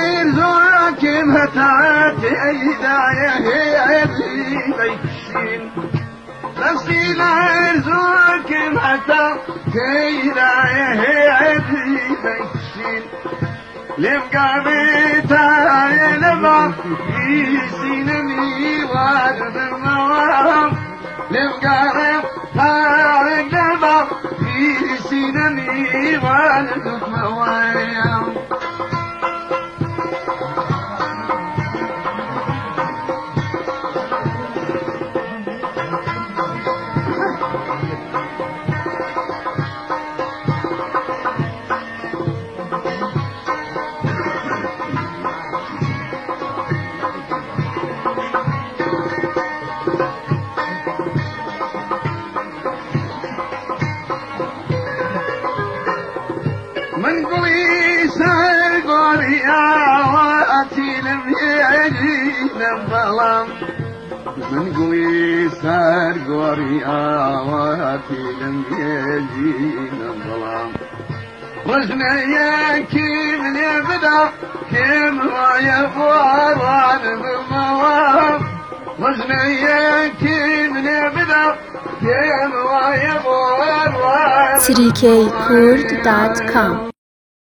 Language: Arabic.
يرزقك متعات إيدايا هي بيكشين نفسي لا يرزقك متعات إيدايا هي بيكشين لمقابيتا ينبع يسينني وارد الموام لمقابيتا ينبع يسينني وارد الموام من قويس القرية واتي لم يجينا الظلام من قويس القرية واتي لم يجينا الظلام رجنا يا كيم يبدا كيم ويفور عن الموام رجنا يا كيم يبدا كيم ويفور 3kkurd.com